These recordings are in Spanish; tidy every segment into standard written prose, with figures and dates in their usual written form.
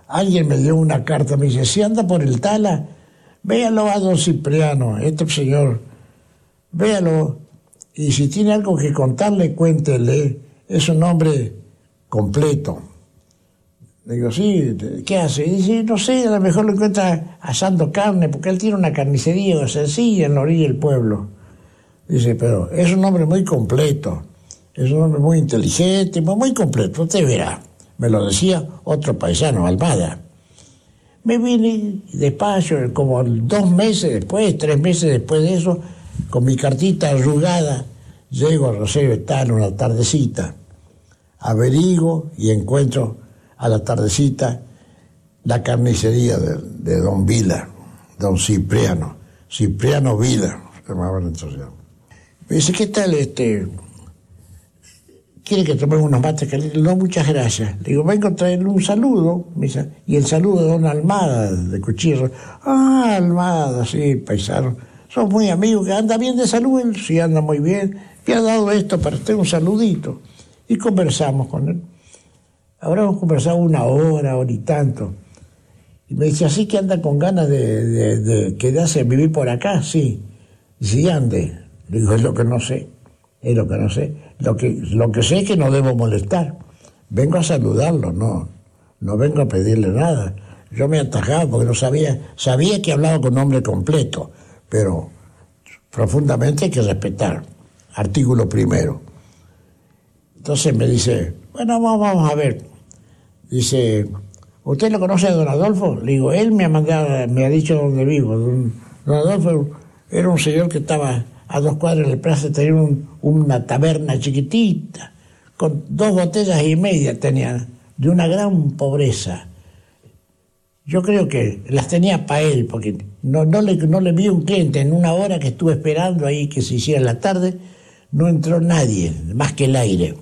alguien me dio una carta, me dice, si anda por el Tala, véalo a don Cipriano, este señor, véalo, y si tiene algo que contarle, cuéntele, es un hombre completo. Le digo, sí, ¿qué hace? Y dice, no sé, a lo mejor lo encuentra asando carne, porque él tiene una carnicería sencilla en la orilla del pueblo. Dice, pero es un hombre muy completo, es un hombre muy inteligente, muy completo, usted verá. Me lo decía otro paisano, Almada. Me vine despacio, como 2 meses después, 3 meses después de eso, con mi cartita arrugada, llego a Rosario Etano una tardecita, averiguo y encuentro a la tardecita la carnicería de don Vila, don Cipriano Vila, se llamaban entonces. Me dice, ¿qué tal ¿quiere que tomemos unos mates calientes? No, muchas gracias. Le digo, vengo a traerle un saludo. Me dice, y el saludo de don Almada, de Cuchillo. Ah, Almada, sí, paisano. Somos muy amigos, que anda bien de salud. Él sí anda muy bien. Me ha dado esto para usted, un saludito. Y conversamos con él. Ahora hemos conversado 1 hora, hora y tanto. Y me dice, ¿así que anda con ganas de quedarse a vivir por acá? Sí. Y sí, ande. Le digo, es lo que no sé. Es lo que no sé. Lo que sé es que no debo molestar. Vengo a saludarlo, no vengo a pedirle nada. Yo me atajaba porque no sabía que hablaba con un hombre completo, pero profundamente hay que respetar. Artículo 1. Entonces me dice, bueno, vamos a ver. Dice, ¿usted lo conoce a don Adolfo? Le digo, él me ha dicho dónde vivo. Don Adolfo era un señor que estaba a 2 cuadras de la plaza, tenía una taberna chiquitita, con 2 botellas y media tenía, de una gran pobreza. Yo creo que las tenía para él, porque no le vi un cliente. En 1 hora que estuve esperando ahí que se hiciera la tarde, no entró nadie, más que el aire.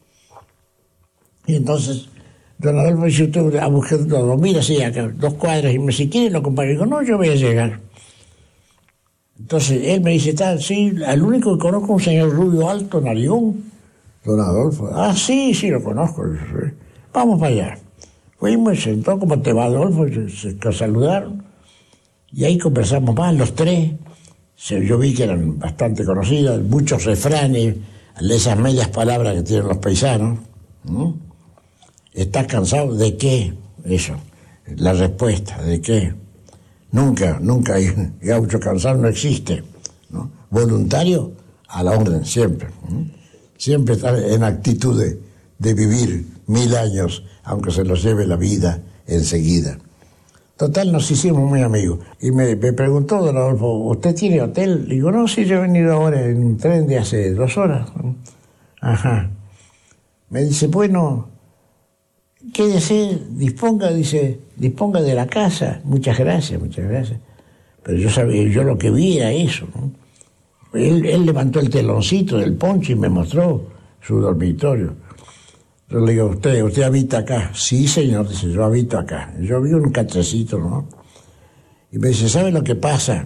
Y entonces, don Adolfo dice, usted a buscar todo, mira, sí, acá, 2 cuadras, y si quiere lo acompaño. Digo, no, yo voy a llegar. Entonces él me dice, sí, al único que conozco es un señor rubio alto, narigón. Don Adolfo. Ah, sí, lo conozco. Vamos para allá. Fuimos, sentó, ¿cómo te va, Adolfo? Se saludaron. Y ahí conversamos más, los 3. Yo vi que eran bastante conocidos, muchos refranes, esas medias palabras que tienen los paisanos. ¿Estás cansado? ¿De qué? Eso. La respuesta, ¿de qué? Nunca hay gaucho cansado, no existe, ¿no? Voluntario, a la orden, siempre. Siempre está en actitud de vivir 1000 años, aunque se los lleve la vida enseguida. Total, nos hicimos muy amigos. Y me preguntó don Adolfo, ¿usted tiene hotel? Le digo, no, sí, yo he venido ahora en un tren de hace 2 horas. Ajá. Me dice, bueno, quédese, disponga de la casa. Muchas gracias. Pero yo lo que vi era eso, ¿no? Él levantó el teloncito del poncho y me mostró su dormitorio. Yo le digo, ¿usted habita acá? Sí, señor, dice, yo habito acá. Yo vi un catrecito, ¿no? Y me dice, ¿sabe lo que pasa?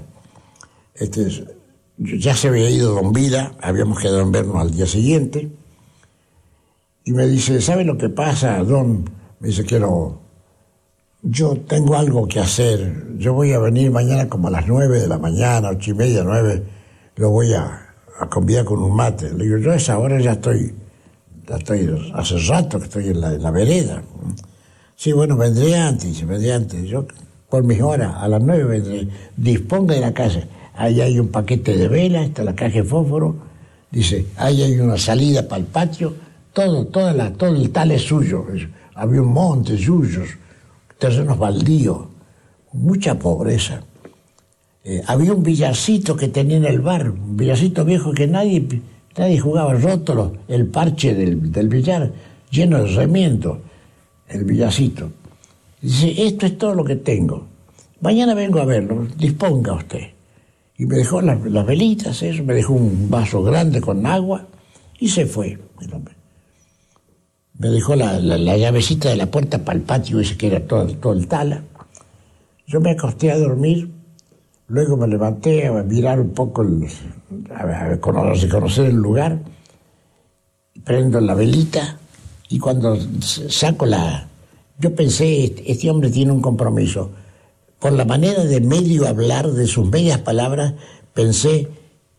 Ya se había ido don Vila, habíamos quedado en vernos al día siguiente. Y me dice, ¿sabe lo que pasa, don? Me dice, yo tengo algo que hacer. Yo voy a venir mañana como a las 9 de la mañana, 8:30, 9. Lo voy a convidar con un mate. Le digo, yo a esa hora ya estoy hace rato que estoy en la vereda. Sí, bueno, vendré antes. Yo por mis horas, a las 9 vendré. Disponga de la casa. Ahí hay un paquete de velas, está la caja de fósforo. Dice, ahí hay una salida para el patio. Todo el tal es suyo. Había un monte, suyos, terrenos baldíos, mucha pobreza. Había un billarcito que tenía en el bar, un billarcito viejo que nadie jugaba, roto el parche del billar, lleno de remiendos, el billarcito. Dice, esto es todo lo que tengo. Mañana vengo a verlo, disponga usted. Y me dejó las velitas, eso, me dejó un vaso grande con agua y se fue el hombre. Me dejó la llavecita de la puerta para el patio ese que era todo el Tala. Yo me acosté a dormir, luego me levanté a mirar un poco, a conocer el lugar, prendo la velita y cuando saco yo pensé, este hombre tiene un compromiso. Por la manera de medio hablar, de sus medias palabras, pensé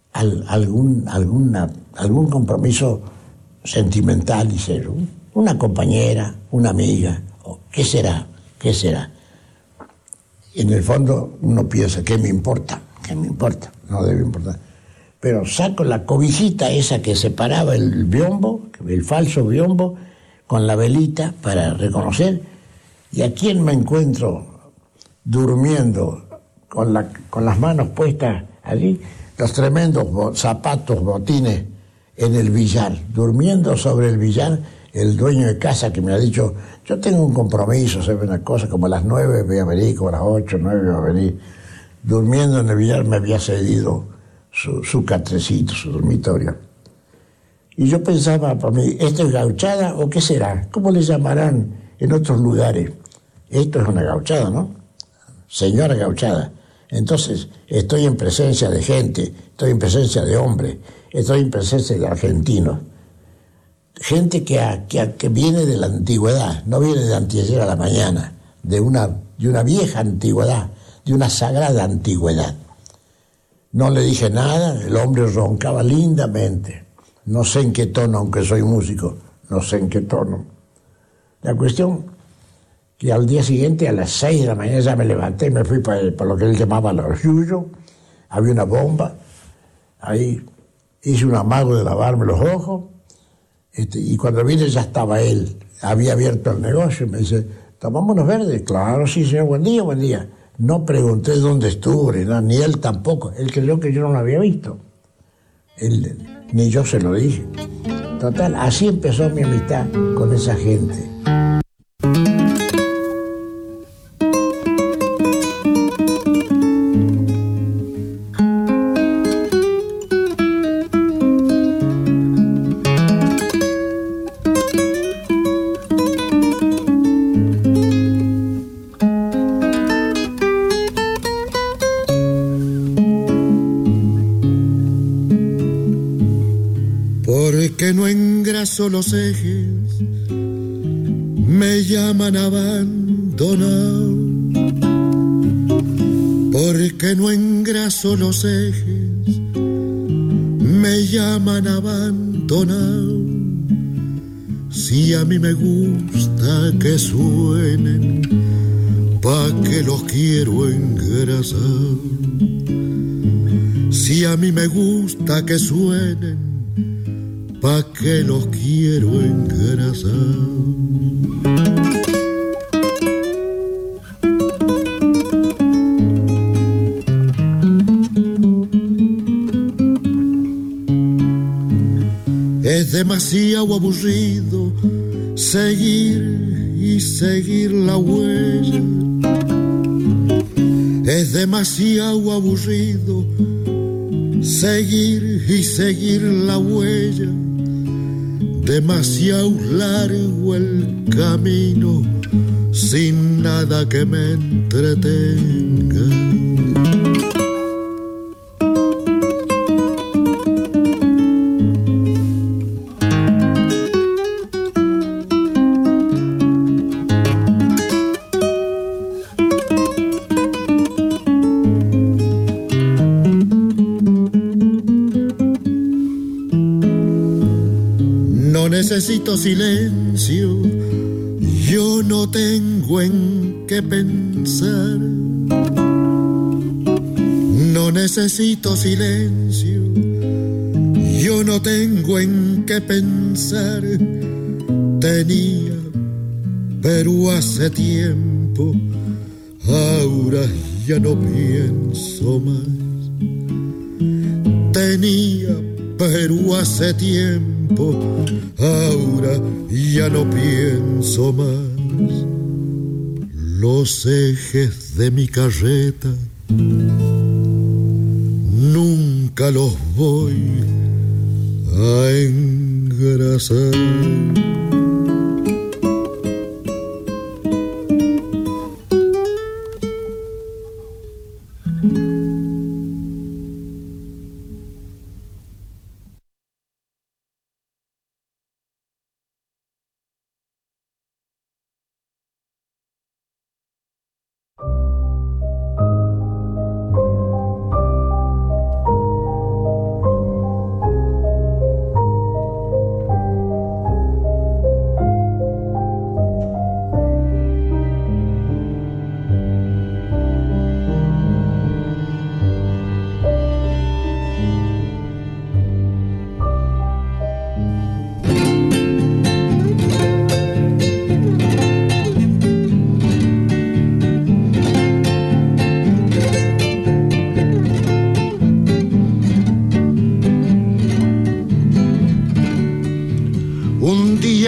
algún compromiso sentimental y serio. Una compañera, una amiga, ¿qué será? ¿Qué será? En el fondo uno piensa, ¿qué me importa? ¿Qué me importa? No debe importar. Pero saco la cobijita esa que separaba el biombo, el falso biombo, con la velita para reconocer, y a quién me encuentro durmiendo con las manos puestas allí, los tremendos zapatos, botines en el billar, durmiendo sobre el billar, el dueño de casa que me ha dicho, yo tengo un compromiso, sabe una cosa, como a las 9 voy a venir, como a las 8, 9 voy a venir, durmiendo en el billar me había cedido su catrecito, su dormitorio. Y yo pensaba para mí, ¿esto es gauchada o qué será? ¿Cómo le llamarán en otros lugares? Esto es una gauchada, ¿no? Señora gauchada. Entonces, estoy en presencia de gente, estoy en presencia de hombres, estoy en presencia de argentinos. Gente que viene de la antigüedad, no viene de anteayer a la mañana, de una vieja antigüedad, de una sagrada antigüedad. No le dije nada, el hombre roncaba lindamente. No sé en qué tono, aunque soy músico, no sé en qué tono. La cuestión que al día siguiente, a las 6 de la mañana, ya me levanté, me fui para lo que él llamaba el orgullo, había una bomba, ahí hice un amago de lavarme los ojos, y cuando vine ya estaba él, había abierto el negocio, y me dice, ¿tomamos unos verdes? Claro, sí, señor, buen día, buen día. No pregunté dónde estuve, ni él tampoco, él creyó que yo no lo había visto. Ni yo se lo dije. Total, así empezó mi amistad con esa gente. Porque no engraso los ejes, me llaman abandonado. Porque no engraso los ejes, me llaman abandonado. Si a mí me gusta que suenen, pa' que los quiero engrasar. Si a mí me gusta que suenen, pa' que los quiero engrasar. Es demasiado aburrido seguir y seguir la huella. Es demasiado aburrido seguir y seguir la huella. Demasiado largo el camino sin nada que me entretenga. Necesito silencio, yo no tengo en qué pensar. No necesito silencio, yo no tengo en qué pensar. Tenía, pero hace tiempo, ahora ya no pienso más. Tenía, pero hace tiempo, ahora ya no pienso más. Los ejes de mi carreta nunca los voy a engrasar.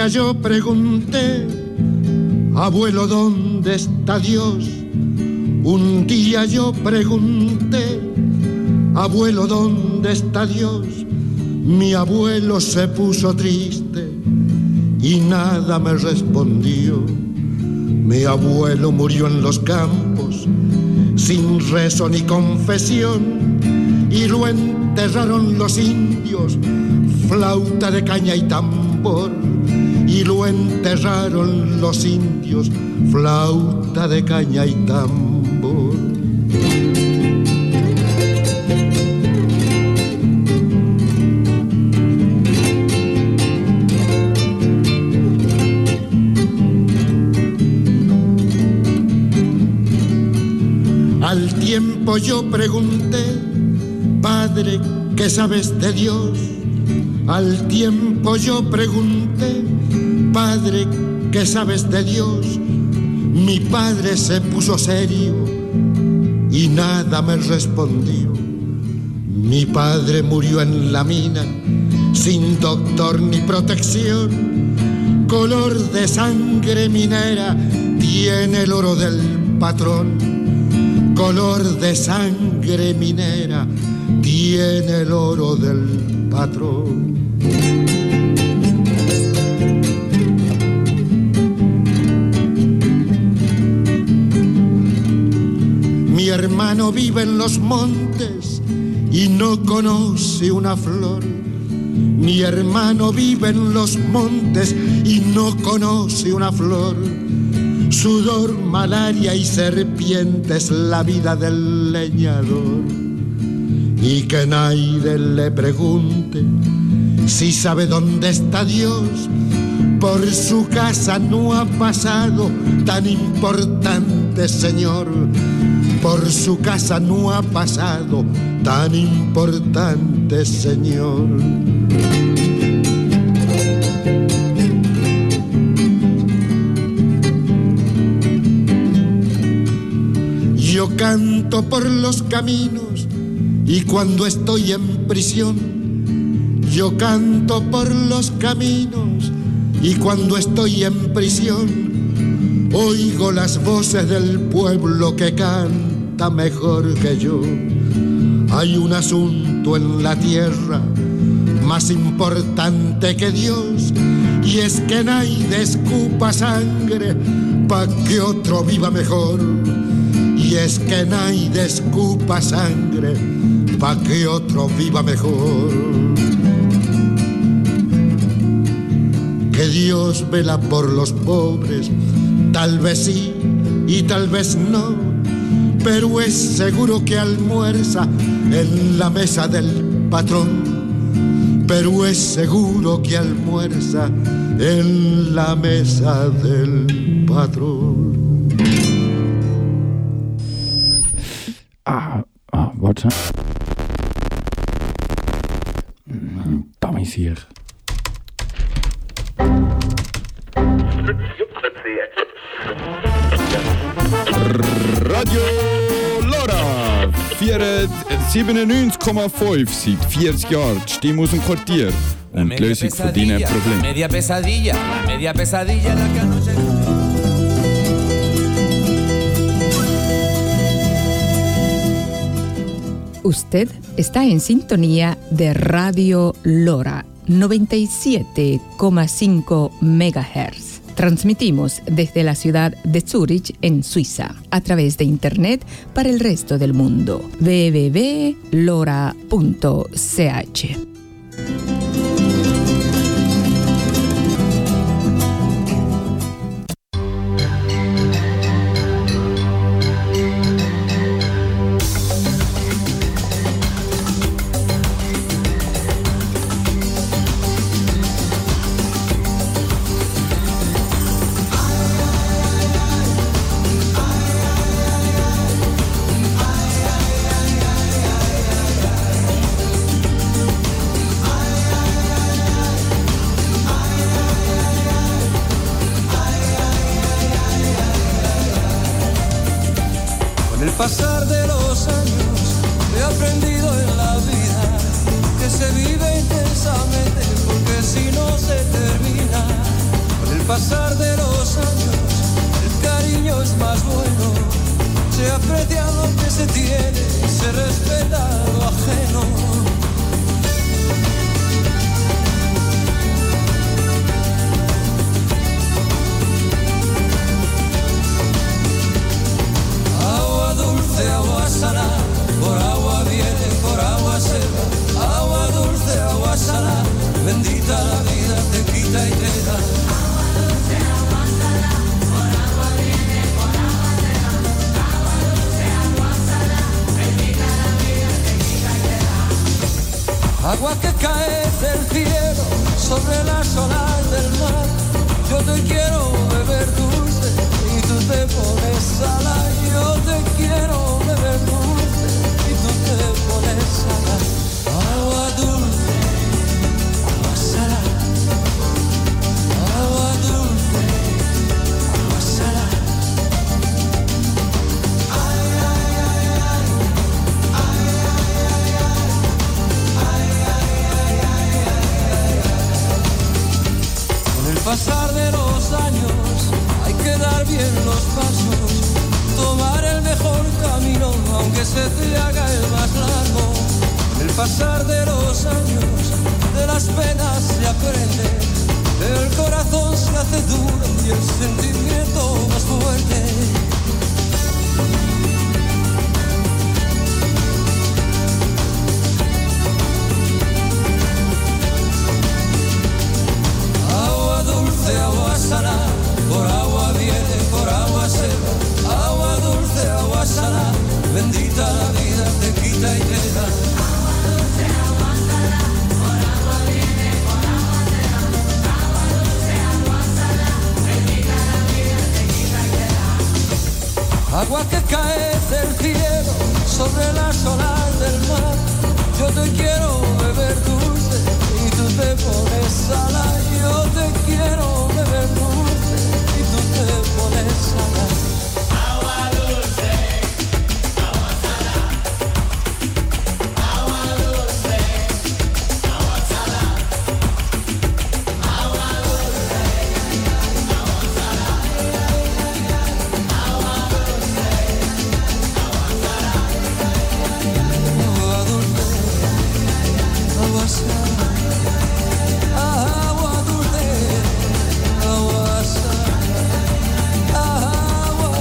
yo pregunté, abuelo, ¿dónde está Dios? Un día yo pregunté, abuelo, ¿dónde está Dios? Mi abuelo se puso triste y nada me respondió. Mi abuelo murió en los campos, sin rezo ni confesión, y lo enterraron los indios, flauta de caña y tambor. Y lo enterraron los indios, flauta de caña y tambor. Al tiempo yo pregunté, Padre, ¿qué sabes de Dios? Al tiempo yo pregunté, Padre, ¿qué sabes de Dios? Mi padre se puso serio y nada me respondió. Mi padre murió en la mina, sin doctor ni protección. Color de sangre minera tiene el oro del patrón. Color de sangre minera tiene el oro del patrón. Mi hermano vive en los montes y no conoce una flor. Mi hermano vive en los montes y no conoce una flor. Sudor, malaria y serpientes, la vida del leñador. Y que nadie le pregunte si sabe dónde está Dios. Por su casa no ha pasado tan importante señor. Por su casa no ha pasado tan importante señor. Yo canto por los caminos y cuando estoy en prisión, yo canto por los caminos y cuando estoy en prisión, oigo las voces del pueblo que canta mejor que yo. Hay un asunto en la tierra más importante que Dios, y es que nadie escupa sangre pa' que otro viva mejor. Y es que nadie escupa sangre pa' que otro viva mejor. Que Dios vela por los pobres, tal vez sí y tal vez no, pero es seguro que almuerza en la mesa del patrón. Pero es seguro que almuerza en la mesa del patrón. Warte. Dames hier. Radio Lora 97,5 seit 40 Jahren. Die Stimme aus dem Quartier und die Lösung von deinen Problemen. Media pesadilla, la que anoche. Usted está en sintonía de Radio Lora 97,5 MHz. Transmitimos desde la ciudad de Zúrich, en Suiza, a través de Internet para el resto del mundo. www.lora.ch. pasar de los años he aprendido en la vida que se vive intensamente, porque si no se termina pasar de los años, el cariño es más bueno. Se aprecia lo que se tiene, se respeta lo ajeno. Agua dulce, agua salada, por agua viene, por agua se va. Agua dulce, agua salada, bendita la vida, te quita y te da. Agua dulce, agua salada, por agua viene, por agua se va. Agua dulce, agua salada, bendita la vida, te quita y te da. Agua que cae del cielo sobre las olas del mar. Yo te quiero beber dulce y tú te pones salada. Yo te quiero beber dulce y tú te pones salada. Agua dulce, agua salada. Agua dulce, agua salada. Ay, ay, ay, ay. Ay, ay, ay, ay. Ay, ay, ay, ay, ay, ay. Con el pasar de los años hay que dar bien los pasos, tomar el mejor camino aunque se te haga el más largo. Con el pasar de los años de las penas se aprende, el corazón se hace duro y el sentimiento más fuerte. Agua dulce, agua salada, por agua viene, por agua se va. Agua dulce, agua salada, bendita la vida, te quita y te da. Agua dulce, agua salada, por agua viene, por agua se va. Agua dulce, agua salada, bendita la vida, te quita y te da. Agua que cae del cielo sobre las olas del mar. Yo te quiero beber dulce y tú te pones salada. Yo te quiero beber dulce y tú te pones salada. Agua dulce, agua salada. Agua dulce, agua salada. Agua dulce, agua salada. Agua dulce, agua salada. Agua dulce, agua salada. Agua dulce, agua salada. Agua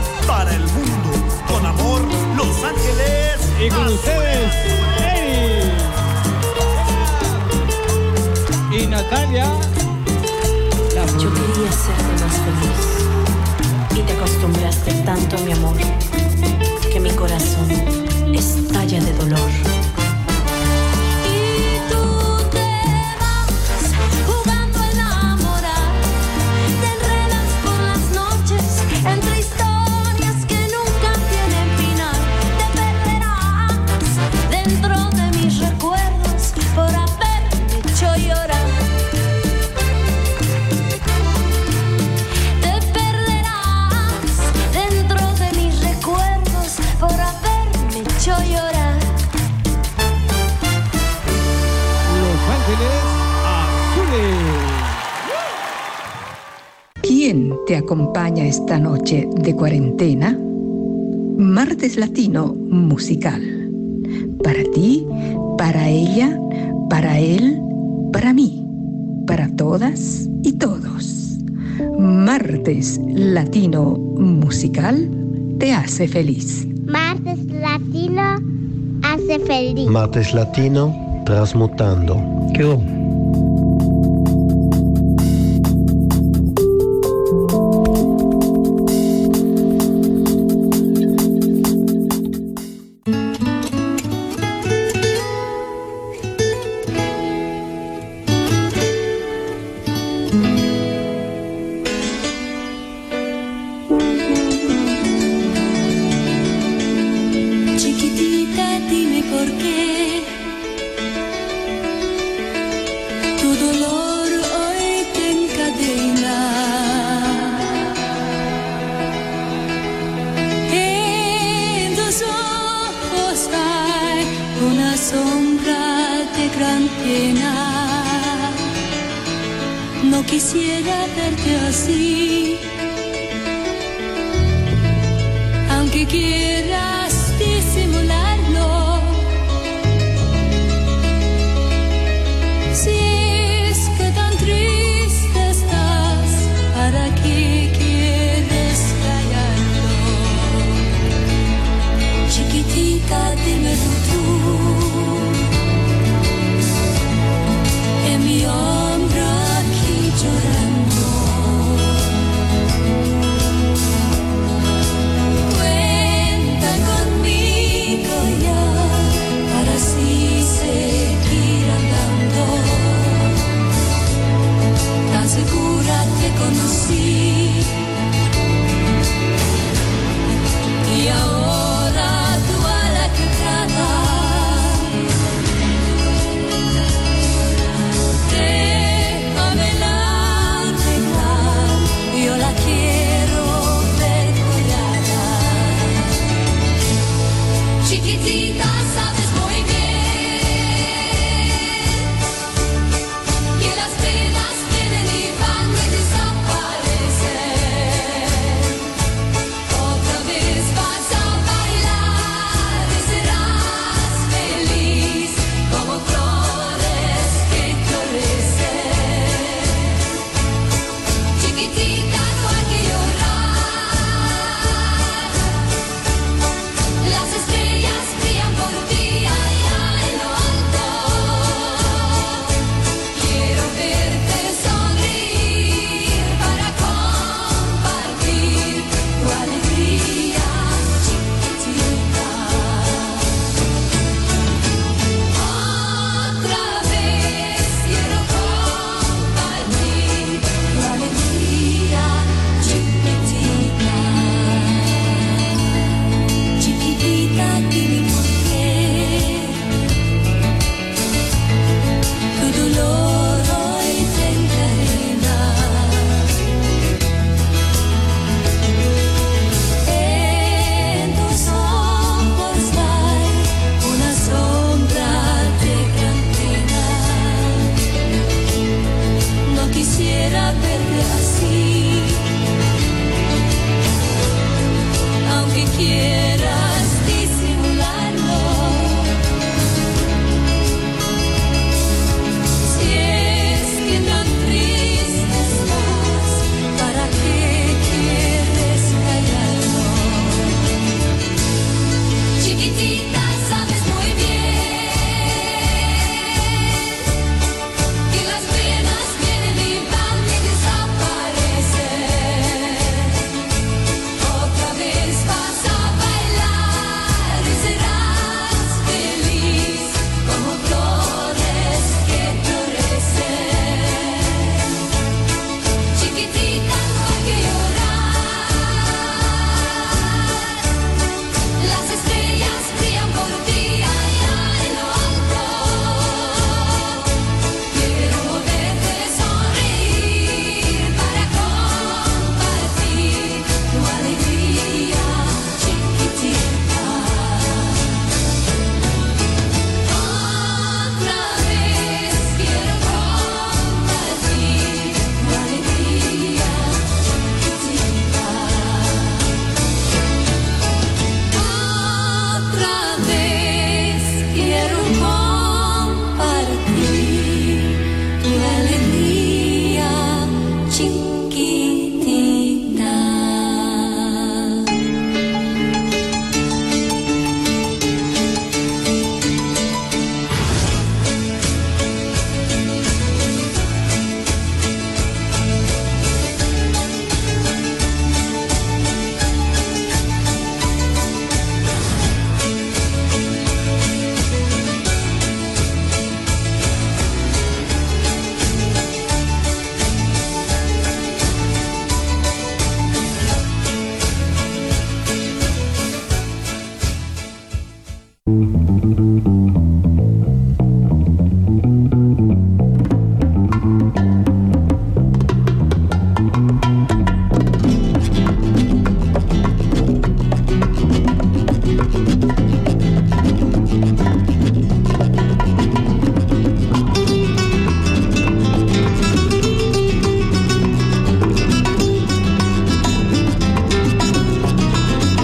para el mundo. Con amor, Los Ángeles. Y con ustedes, Eddie. Y Natalia. Yo quería serte más feliz y te acostumbraste tanto a mi amor que mi corazón estalla de dolor. Entre historias que nunca tienen final, te perderás dentro de mis recuerdos por haberme hecho llorar. Te perderás dentro de mis recuerdos por haberme hecho llorar. Los Ángeles Azules. ¿Quién te acompaña esta noche de cuarentena? Martes Latino Musical. Para ti, para ella, para él, para mí, para todas y todos. Martes Latino Musical te hace feliz. Martes Latino hace feliz. Martes Latino Transmutando. ¿Qué hubo? Chiquitita, dime por qué tu dolor hoy te encadena. En tus ojos hay una sombra de gran pena. No quisiera verte así, aunque quieras disimularlo. Si es que tan triste estás, ¿para qué quieres callarlo? Chiquitita, dímelo tú, en mi hombro aquí llorando. Cuenta conmigo ya para así seguir andando. Tan segura te conocí y ahora tú a la que tratas. Déjame la arreglar, yo la quiero ver colgada. Chiquitita, sabes muy bien que las penas vienen y van y desaparecen. Otra vez vas a bailar y serás feliz como flores que florecen. Chiquitita, no hay que llorar. Las estrellas brillan por ti allá en lo alto. Quiero verte sonreír para compartir tu alegría, chiquitita. Otra vez quiero compartir tu alegría, chiquitita. Chiquitita, dime por qué tu dolor hoy te encadena. En tus ojos hay una sombra de gran pena. No quisiera verte así, aunque quieras disimularlo. Si es que tan triste estás, ¿para qué quieres callarlo? ti,